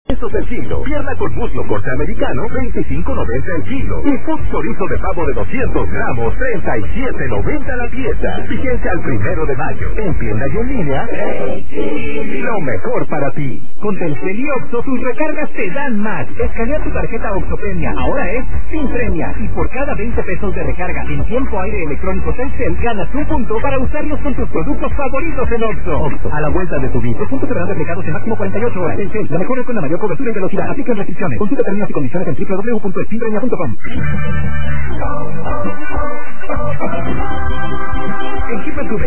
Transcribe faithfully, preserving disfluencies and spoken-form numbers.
pesos el kilo. Pierna con muslo corte americano, veinticinco noventa el kilo. Y food chorizo de pavo de doscientos gramos, treinta y siete noventa la pieza. Vigencia al primero de mayo. En tienda y en línea, lo mejor para ti. Con Telcel y Oxxo, tus recargas te dan más. Escanea tu tarjeta Oxxo Premia, ahora es sin premia. Y por cada veinte pesos de recarga en tiempo aire electrónico Telcel, ganas un punto para usarlos con tus productos favoritos en Oxxo. Oxxo, a la vuelta de tu vida. Los puntos serán replicados en máximo cuarenta y ocho horas. Telcel, la mejor red con la mayor cobertura y velocidad. Aplican restricciones. Consulta términos y condiciones en doble u doble u doble u punto eximpremia punto com. Equipa tu